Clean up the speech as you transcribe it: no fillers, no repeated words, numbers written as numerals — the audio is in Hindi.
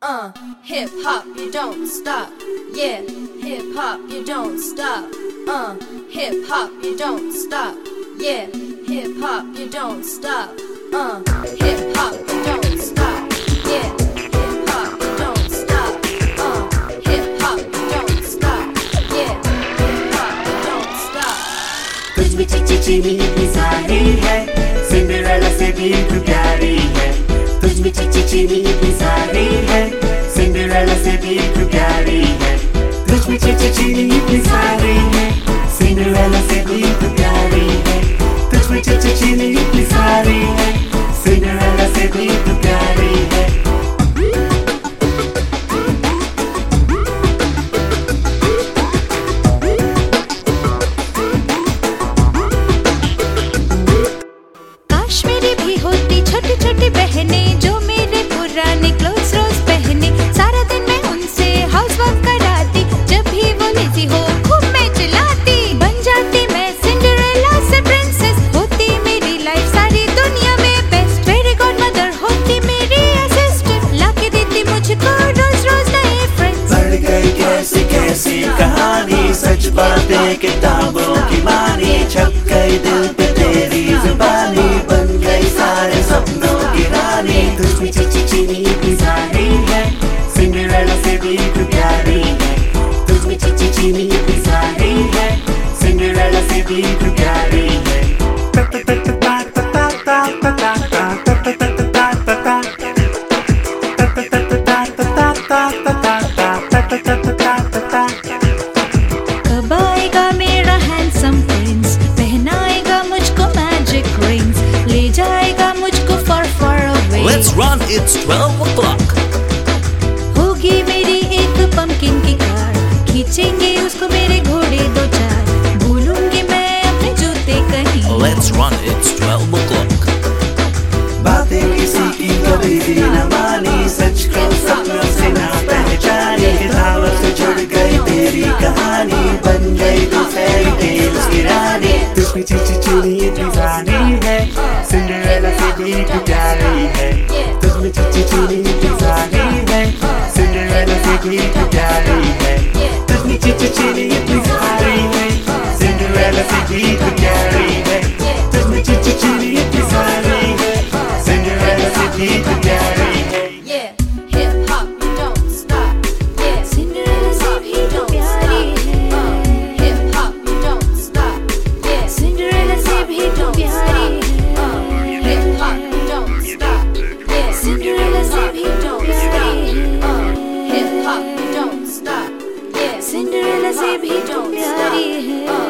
Hip hop, you don't stop. Yeah, hip hop, you don't stop. Hip hop, you don't stop. Yeah, hip hop, you don't stop. Hip hop, you don't stop. Yeah, hip hop, you don't stop. Hip hop, you don't stop. Yeah, hip hop, you don't stop. तुझ में चिचिनी इतनी सारी है, सिंड्रेला से भी तू प्यारी है. तुझ में चिचिनी इतनी सारी है, सिंड्रेला से भी तू प्यारी है. तुझ में चिचिनी इतनी सारी है, सिंड्रेला से भी तू प्यारी है. तुझ में चिचिनी इतनी सारी है, सिंड्रेला से भी तू प्यारी है. काश मेरी भी होती छोटी छोटी बहनें जो मेरे पुराने क्लोथ्स रोज पहने. सारा दिन मैं उनसे हाउसवर्क कराती, जब भी वो लेजी हो खूब मैं चिल्लाती. बन जाती मैं सिंड्रेला से प्रिंसेस, होती मेरी लाइफ सारी दुनिया में बेस्ट. फेरी गॉडमदर होती मेरी असिस्टेंट, लाके देती मुझको रोज रोज नए फ्रेंड्स. बढ़ गई कैसी कैसी कहानी, सच बातें किताबों की मानी. छप गई दिल पे तेरी जुबानी, बन गई सारे सपनों की रानी. तुझ में चिचिनी इतनी सारी है, सिंड्रेला से भी तू प्यारी है. तुझ में चिचिनी इतनी सारी है, सिंड्रेला से भी तू प्यारी है. कब आएगा मेरा हैंडसम प्रिंस, पहनाएगा मुझको मैजिक रिंग्स, ले जाएगा मुझको far far away. Let's run, it's 12 o'clock. होगी मेरी एक पंपकिन की कार, खींचेंगे उसको मेरे घोड़े दो चार. भूलूंगी मैं अपने जूते कहीं. Let's run, it's 12 o'clock. बातें किसी की कभी भी न मानी, सच को सपनों से ना पहचानी. किताबों से जुड़ गई तेरी कहानी, बन गई तू फेरी टेल्स की रानी. तुझ में चिचिनी इतनी सारी है, सिंड्रेला से भी तू प्यारी है. तुझ में चिचिनी इतनी सारी है, सिंड्रेला से भी तू प्यारी है. तुझ में चिचिनी इतनी सारी है, सिंड्रेला से भी तू प्यारी है. तुझ में चिचिनी इतनी सारी है, सिंड्रेला से भी तू प्यारी है. Yeah, hip hop, you don't stop. Yeah, Cinderella से भी तू प्यारी है. hip hop, you don't stop. Yeah, Cinderella से भी तू प्यारी है. hip hop, you don't stop. Yeah, Cinderella से भी तू प्यारी है. hip hop, you don't stop. Yeah, Cinderella से भी तू प्यारी है.